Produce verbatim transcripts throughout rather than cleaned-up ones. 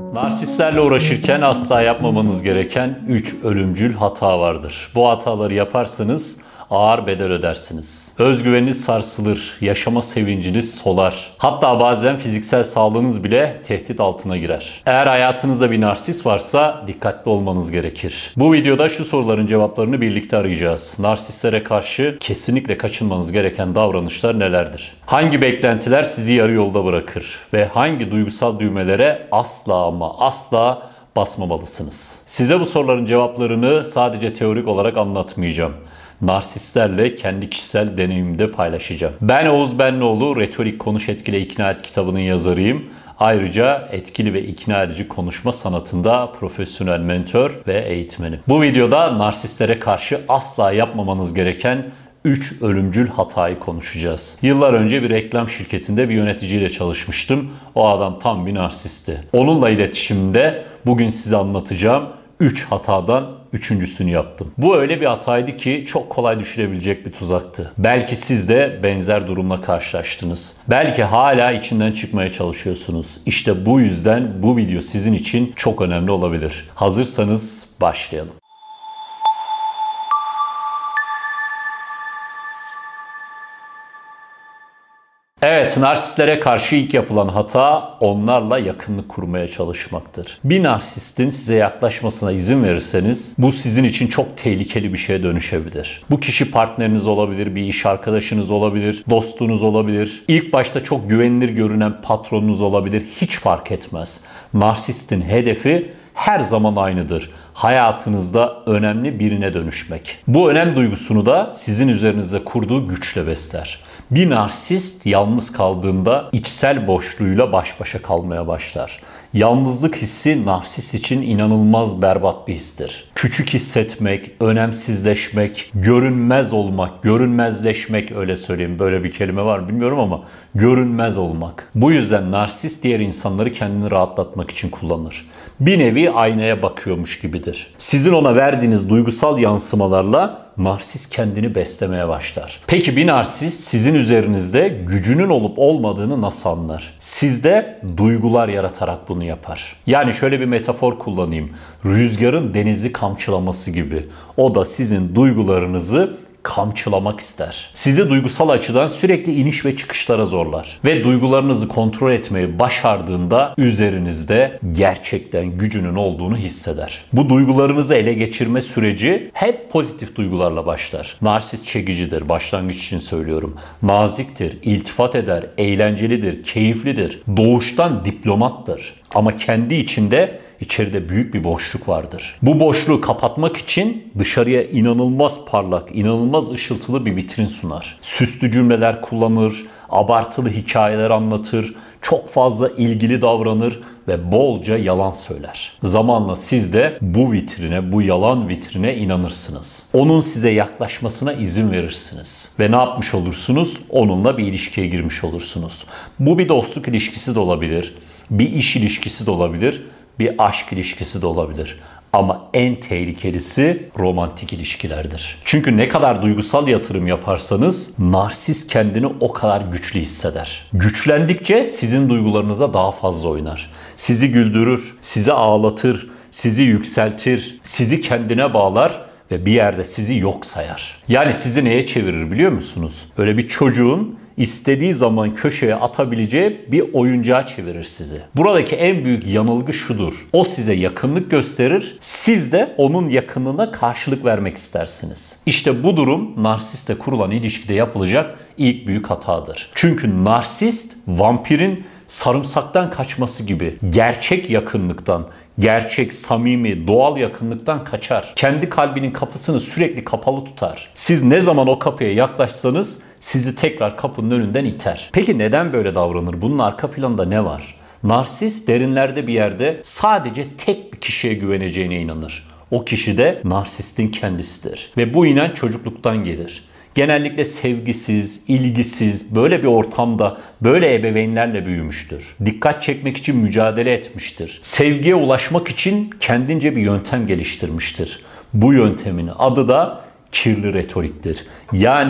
Narsistlerle uğraşırken asla yapmamanız gereken üç ölümcül hata vardır. Bu hataları yaparsanız ağır bedel ödersiniz. Özgüveniniz sarsılır, yaşama sevinciniz solar. Hatta bazen fiziksel sağlığınız bile tehdit altına girer. Eğer hayatınızda bir narsist varsa dikkatli olmanız gerekir. Bu videoda şu soruların cevaplarını birlikte arayacağız. Narsistlere karşı kesinlikle kaçınmanız gereken davranışlar nelerdir? Hangi beklentiler sizi yarı yolda bırakır? Ve hangi duygusal düğmelere asla ama asla basmamalısınız? Size bu soruların cevaplarını sadece teorik olarak anlatmayacağım. Narsistlerle kendi kişisel deneyimimde paylaşacağım. Ben Oğuz Benlioğlu, Retorik Konuş Etkile İkna Et kitabının yazarıyım. Ayrıca etkili ve ikna edici konuşma sanatında profesyonel mentor ve eğitmenim. Bu videoda narsistlere karşı asla yapmamanız gereken üç ölümcül hatayı konuşacağız. Yıllar önce bir reklam şirketinde bir yöneticiyle çalışmıştım. O adam tam bir narsistti. Onunla iletişimde bugün size anlatacağım üç hatadan üçüncüsünü yaptım. Bu öyle bir hataydı ki çok kolay düşülebilecek bir tuzaktı. Belki siz de benzer durumla karşılaştınız. Belki hala içinden çıkmaya çalışıyorsunuz. İşte bu yüzden bu video sizin için çok önemli olabilir. Hazırsanız başlayalım. Evet, narsistlere karşı ilk yapılan hata onlarla yakınlık kurmaya çalışmaktır. Bir narsistin size yaklaşmasına izin verirseniz bu sizin için çok tehlikeli bir şeye dönüşebilir. Bu kişi partneriniz olabilir, bir iş arkadaşınız olabilir, dostunuz olabilir. İlk başta çok güvenilir görünen patronunuz olabilir, hiç fark etmez. Narsistin hedefi her zaman aynıdır. Hayatınızda önemli birine dönüşmek. Bu önem duygusunu da sizin üzerinizde kurduğu güçle besler. Bir narsist yalnız kaldığında içsel boşluğuyla baş başa kalmaya başlar. Yalnızlık hissi narsist için inanılmaz berbat bir histir. Küçük hissetmek, önemsizleşmek, görünmez olmak, görünmezleşmek, öyle söyleyeyim, böyle bir kelime var bilmiyorum ama görünmez olmak. Bu yüzden narsist diğer insanları kendini rahatlatmak için kullanır. Bir nevi aynaya bakıyormuş gibidir. Sizin ona verdiğiniz duygusal yansımalarla narsist kendini beslemeye başlar. Peki bir narsist sizin üzerinizde gücünün olup olmadığını nasıl anlar? Sizde duygular yaratarak bunu yapar. Yani şöyle bir metafor kullanayım. Rüzgarın denizi kamçılaması gibi. O da sizin duygularınızı kamçılamak ister. Sizi duygusal açıdan sürekli iniş ve çıkışlara zorlar. Ve duygularınızı kontrol etmeyi başardığında üzerinizde gerçekten gücünün olduğunu hisseder. Bu duygularınızı ele geçirme süreci hep pozitif duygularla başlar. Narsist çekicidir, başlangıç için söylüyorum. Naziktir, iltifat eder, eğlencelidir, keyiflidir. Doğuştan diplomattır. Ama kendi içinde İçeride büyük bir boşluk vardır. Bu boşluğu kapatmak için dışarıya inanılmaz parlak, inanılmaz ışıltılı bir vitrin sunar. Süslü cümleler kullanır, abartılı hikayeler anlatır, çok fazla ilgili davranır ve bolca yalan söyler. Zamanla siz de bu vitrine, bu yalan vitrine inanırsınız. Onun size yaklaşmasına izin verirsiniz. Ve ne yapmış olursunuz? Onunla bir ilişkiye girmiş olursunuz. Bu bir dostluk ilişkisi de olabilir, bir iş ilişkisi de olabilir, bir aşk ilişkisi de olabilir. Ama en tehlikelisi romantik ilişkilerdir. Çünkü ne kadar duygusal yatırım yaparsanız narsist kendini o kadar güçlü hisseder. Güçlendikçe sizin duygularınıza daha fazla oynar. Sizi güldürür, sizi ağlatır, sizi yükseltir, sizi kendine bağlar ve bir yerde sizi yok sayar. Yani sizi neye çevirir biliyor musunuz? Böyle bir çocuğun İstediği zaman köşeye atabileceği bir oyuncağa çevirir sizi. Buradaki en büyük yanılgı şudur. O size yakınlık gösterir, siz de onun yakınlığına karşılık vermek istersiniz. İşte bu durum narsistle kurulan ilişkide yapılacak ilk büyük hatadır. Çünkü narsist vampirin sarımsaktan kaçması gibi gerçek yakınlıktan, gerçek, samimi, doğal yakınlıktan kaçar. Kendi kalbinin kapısını sürekli kapalı tutar. Siz ne zaman o kapıya yaklaşsanız sizi tekrar kapının önünden iter. Peki neden böyle davranır? Bunun arka planında ne var? Narsist derinlerde bir yerde sadece tek bir kişiye güveneceğine inanır. O kişi de narsistin kendisidir. Ve bu inanç çocukluktan gelir. Genellikle sevgisiz, ilgisiz, böyle bir ortamda, böyle ebeveynlerle büyümüştür. Dikkat çekmek için mücadele etmiştir. Sevgiye ulaşmak için kendince bir yöntem geliştirmiştir. Bu yöntemin adı da kirli retoriktir. Yani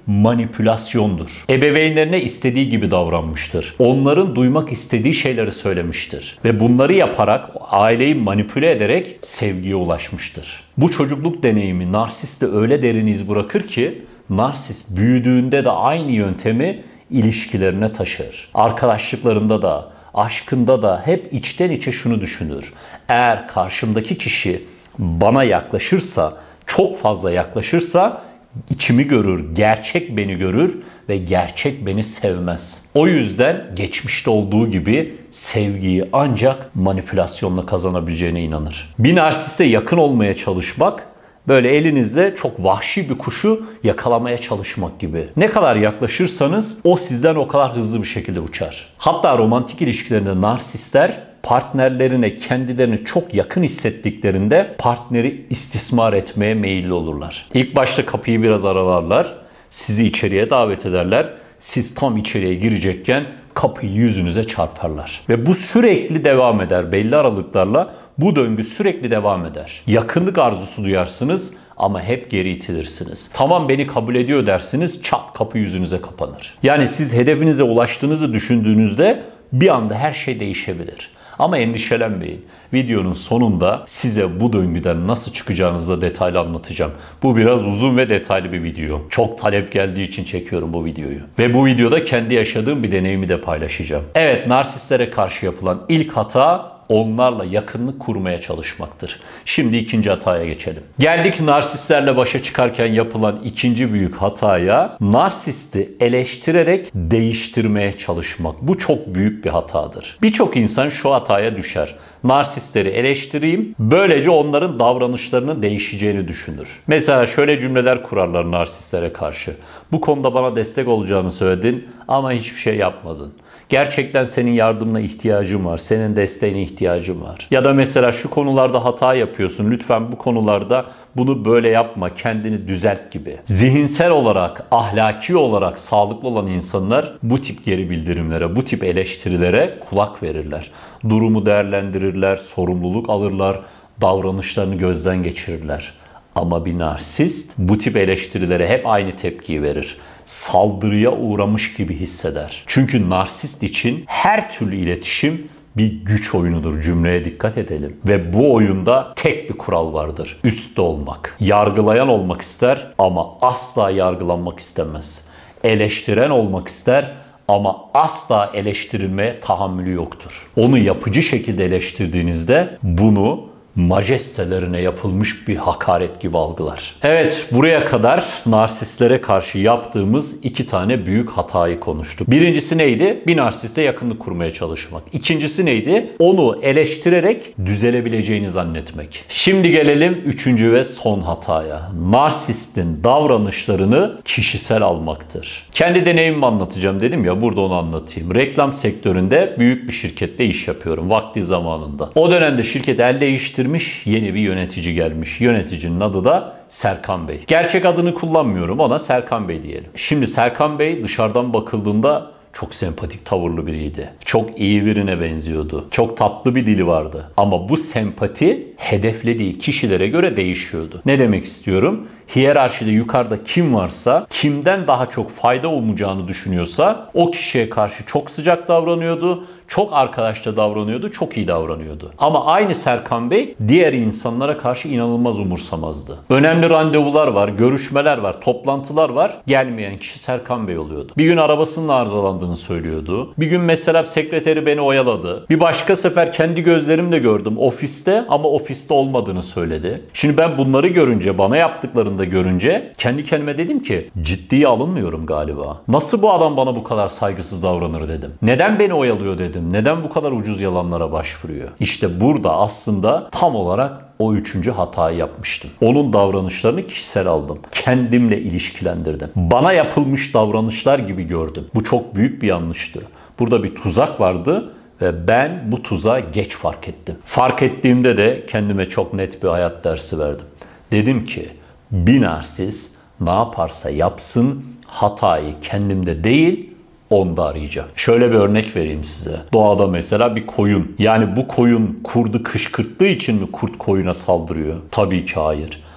manipülasyondur. Ebeveynlerine istediği gibi davranmıştır. Onların duymak istediği şeyleri söylemiştir. Ve bunları yaparak, aileyi manipüle ederek sevgiye ulaşmıştır. Bu çocukluk deneyimi narsiste öyle derin iz bırakır ki, narsist büyüdüğünde de aynı yöntemi ilişkilerine taşır. Arkadaşlıklarında da, aşkında da hep içten içe şunu düşünür: eğer karşımdaki kişi bana yaklaşırsa, çok fazla yaklaşırsa içimi görür, gerçek beni görür ve gerçek beni sevmez. O yüzden geçmişte olduğu gibi sevgiyi ancak manipülasyonla kazanabileceğine inanır. Bir narsiste yakın olmaya çalışmak, böyle elinizle çok vahşi bir kuşu yakalamaya çalışmak gibi. Ne kadar yaklaşırsanız o sizden o kadar hızlı bir şekilde uçar. Hatta romantik ilişkilerinde narsistler partnerlerine kendilerini çok yakın hissettiklerinde partneri istismar etmeye meyilli olurlar. İlk başta kapıyı biraz aralarlar, sizi içeriye davet ederler. Siz tam içeriye girecekken kapıyı yüzünüze çarparlar. Ve bu sürekli devam eder. Belli aralıklarla bu döngü sürekli devam eder. Yakınlık arzusu duyarsınız ama hep geri itilirsiniz. Tamam, beni kabul ediyor dersiniz, çat kapı yüzünüze kapanır. Yani siz hedefinize ulaştığınızı düşündüğünüzde bir anda her şey değişebilir. Ama endişelenmeyin. Videonun sonunda size bu döngüden nasıl çıkacağınızı da detaylı anlatacağım. Bu biraz uzun ve detaylı bir video. Çok talep geldiği için çekiyorum bu videoyu. Ve bu videoda kendi yaşadığım bir deneyimi de paylaşacağım. Evet, narsistlere karşı yapılan ilk hata onlarla yakınlık kurmaya çalışmaktır. Şimdi ikinci hataya geçelim. Geldik narsistlerle başa çıkarken yapılan ikinci büyük hataya, narsisti eleştirerek değiştirmeye çalışmak. Bu çok büyük bir hatadır. Birçok insan şu hataya düşer. Narsistleri eleştireyim, böylece onların davranışlarının değişeceğini düşünür. Mesela şöyle cümleler kurarlar narsistlere karşı: bu konuda bana destek olacağını söyledin ama hiçbir şey yapmadın. Gerçekten senin yardımına ihtiyacım var. Senin desteğine ihtiyacım var. Ya da mesela şu konularda hata yapıyorsun. Lütfen bu konularda bunu böyle yapma. Kendini düzelt gibi. Zihinsel olarak, ahlaki olarak sağlıklı olan insanlar bu tip geri bildirimlere, bu tip eleştirilere kulak verirler. Durumu değerlendirirler, sorumluluk alırlar, davranışlarını gözden geçirirler. Ama bir narsist bu tip eleştirilere hep aynı tepkiyi verir. Saldırıya uğramış gibi hisseder. Çünkü narsist için her türlü iletişim bir güç oyunudur. Cümleye dikkat edelim. Ve bu oyunda tek bir kural vardır: üstte olmak. Yargılayan olmak ister ama asla yargılanmak istemez. Eleştiren olmak ister ama asla eleştirilmeye tahammülü yoktur. Onu yapıcı şekilde eleştirdiğinizde bunu majestelerine yapılmış bir hakaret gibi algılar. Evet, buraya kadar narsistlere karşı yaptığımız iki tane büyük hatayı konuştuk. Birincisi neydi? Bir narsiste yakınlık kurmaya çalışmak. İkincisi neydi? Onu eleştirerek düzelebileceğini zannetmek. Şimdi gelelim üçüncü ve son hataya. Narsistin davranışlarını kişisel almaktır. Kendi deneyimimi anlatacağım dedim ya, burada onu anlatayım. Reklam sektöründe büyük bir şirkette iş yapıyorum vakti zamanında. O dönemde şirket el değiştirmiş, yeni bir yönetici gelmiş. Yöneticinin adı da Serkan Bey. Gerçek adını kullanmıyorum, ona Serkan Bey diyelim. Şimdi Serkan Bey dışarıdan bakıldığında çok sempatik tavırlı biriydi. Çok iyi birine benziyordu. Çok tatlı bir dili vardı. Ama bu sempati hedeflediği kişilere göre değişiyordu. Ne demek istiyorum? Hiyerarşide yukarıda kim varsa, kimden daha çok fayda olmayacağını düşünüyorsa o kişiye karşı çok sıcak davranıyordu. Çok arkadaşça davranıyordu, çok iyi davranıyordu. Ama aynı Serkan Bey diğer insanlara karşı inanılmaz umursamazdı. Önemli randevular var, görüşmeler var, toplantılar var. Gelmeyen kişi Serkan Bey oluyordu. Bir gün arabasının arızalandığını söylüyordu. Bir gün mesela sekreteri beni oyaladı. Bir başka sefer kendi gözlerimle gördüm ofiste ama ofiste olmadığını söyledi. Şimdi ben bunları görünce, bana yaptıklarını da görünce kendi kendime dedim ki ciddiye alınmıyorum galiba. Nasıl bu adam bana bu kadar saygısız davranır dedim. Neden beni oyalıyor dedim. Neden bu kadar ucuz yalanlara başvuruyor? İşte burada aslında tam olarak o üçüncü hatayı yapmıştım. Onun davranışlarını kişisel aldım. Kendimle ilişkilendirdim. Bana yapılmış davranışlar gibi gördüm. Bu çok büyük bir yanlıştı. Burada bir tuzak vardı ve ben bu tuzağı geç fark ettim. Fark ettiğimde de kendime çok net bir hayat dersi verdim. Dedim ki bir narsist ne yaparsa yapsın hatayı kendimde değil, onda arayacağım. Şöyle bir örnek vereyim size. Doğada mesela bir koyun. Yani bu koyun kurdu kışkırttığı için mi kurt koyuna saldırıyor? Tabii ki hayır.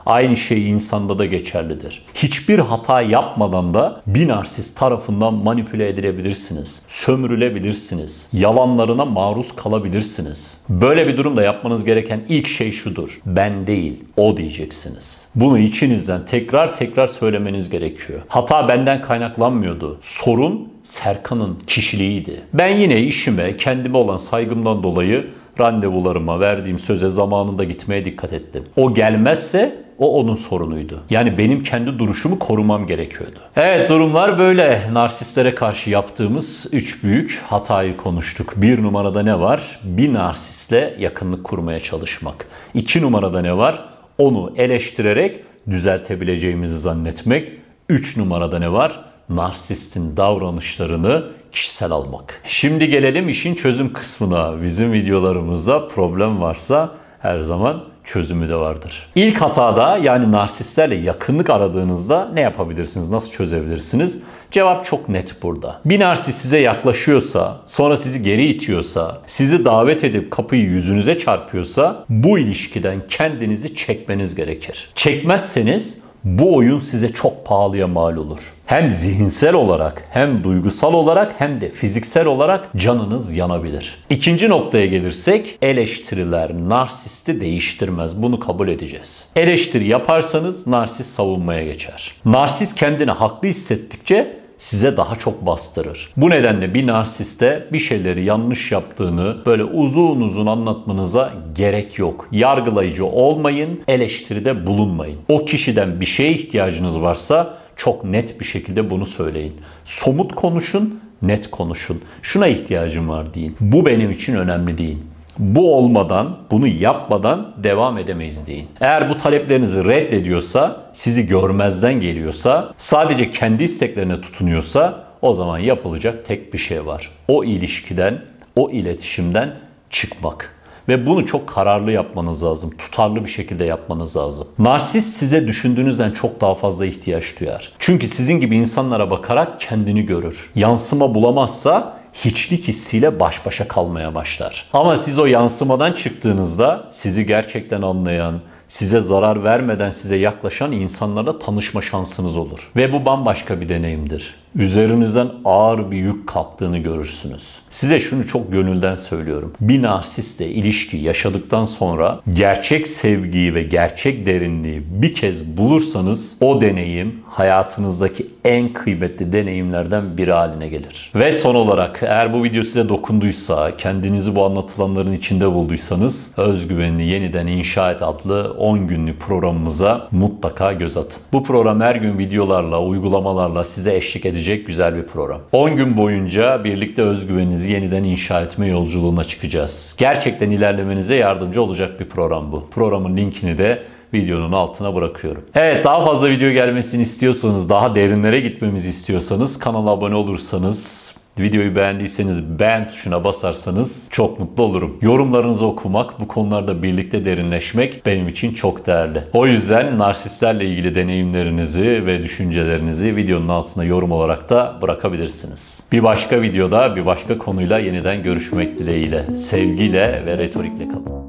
Aynı şey insanda da geçerlidir. Hiçbir hata yapmadan da bir narsist tarafından manipüle edilebilirsiniz. Sömürülebilirsiniz. Yalanlarına maruz kalabilirsiniz. Böyle bir durumda yapmanız gereken ilk şey şudur: ben değil, o diyeceksiniz. Bunu içinizden tekrar tekrar söylemeniz gerekiyor. Hata benden kaynaklanmıyordu. Sorun Serkan'ın kişiliğiydi. Ben yine işime, kendime olan saygımdan dolayı randevularıma, verdiğim söze zamanında gitmeye dikkat ettim. O gelmezse o onun sorunuydu. Yani benim kendi duruşumu korumam gerekiyordu. Evet, durumlar böyle. Narsistlere karşı yaptığımız üç büyük hatayı konuştuk. Bir numarada ne var? Bir narsistle yakınlık kurmaya çalışmak. İki numarada ne var? Onu eleştirerek düzeltebileceğimizi zannetmek. Üç numarada ne var? Narsistin davranışlarını kişisel almak. Şimdi gelelim işin çözüm kısmına. Bizim videolarımızda problem varsa her zaman çözümü de vardır. İlk hatada, yani narsistlerle yakınlık aradığınızda ne yapabilirsiniz? Nasıl çözebilirsiniz? Cevap çok net burada. Bir narsist size yaklaşıyorsa, sonra sizi geri itiyorsa, sizi davet edip kapıyı yüzünüze çarpıyorsa bu ilişkiden kendinizi çekmeniz gerekir. Çekmezseniz bu oyun size çok pahalıya mal olur. Hem zihinsel olarak, hem duygusal olarak, hem de fiziksel olarak canınız yanabilir. İkinci noktaya gelirsek, eleştiriler narsisti değiştirmez. Bunu kabul edeceğiz. Eleştiri yaparsanız narsist savunmaya geçer. Narsist kendini haklı hissettikçe size daha çok bastırır. Bu nedenle bir narsiste bir şeyleri yanlış yaptığını böyle uzun uzun anlatmanıza gerek yok. Yargılayıcı olmayın, eleştiride bulunmayın. O kişiden bir şeye ihtiyacınız varsa çok net bir şekilde bunu söyleyin. Somut konuşun, net konuşun. Şuna ihtiyacım var deyin. Bu benim için önemli deyin. Bu olmadan, bunu yapmadan devam edemeyiz deyin. Eğer bu taleplerinizi reddediyorsa, sizi görmezden geliyorsa, sadece kendi isteklerine tutunuyorsa, o zaman yapılacak tek bir şey var. O ilişkiden, o iletişimden çıkmak. Ve bunu çok kararlı yapmanız lazım. Tutarlı bir şekilde yapmanız lazım. Narsist size düşündüğünüzden çok daha fazla ihtiyaç duyar. Çünkü sizin gibi insanlara bakarak kendini görür. Yansıma bulamazsa hiçlik hissiyle baş başa kalmaya başlar. Ama siz o yansımadan çıktığınızda sizi gerçekten anlayan, size zarar vermeden size yaklaşan insanlarla tanışma şansınız olur. Ve bu bambaşka bir deneyimdir. Üzerinizden ağır bir yük kalktığını görürsünüz. Size şunu çok gönülden söylüyorum. Bir narsistle ilişki yaşadıktan sonra gerçek sevgiyi ve gerçek derinliği bir kez bulursanız o deneyim hayatınızdaki en kıymetli deneyimlerden biri haline gelir. Ve son olarak, eğer bu video size dokunduysa, kendinizi bu anlatılanların içinde bulduysanız, Özgüvenini Yeniden İnşa Et adlı on günlük programımıza mutlaka göz atın. Bu program her gün videolarla, uygulamalarla size eşlik edecek güzel bir program. on gün boyunca birlikte özgüveninizi yeniden inşa etme yolculuğuna çıkacağız. Gerçekten ilerlemenize yardımcı olacak bir program bu. Programın linkini de videonun altına bırakıyorum. Evet, daha fazla video gelmesini istiyorsanız, daha derinlere gitmemizi istiyorsanız, kanala abone olursanız, videoyu beğendiyseniz beğen tuşuna basarsanız çok mutlu olurum. Yorumlarınızı okumak, bu konularda birlikte derinleşmek benim için çok değerli. O yüzden narsistlerle ilgili deneyimlerinizi ve düşüncelerinizi videonun altına yorum olarak da bırakabilirsiniz. Bir başka videoda bir başka konuyla yeniden görüşmek dileğiyle. Sevgiyle ve retorikle kalın.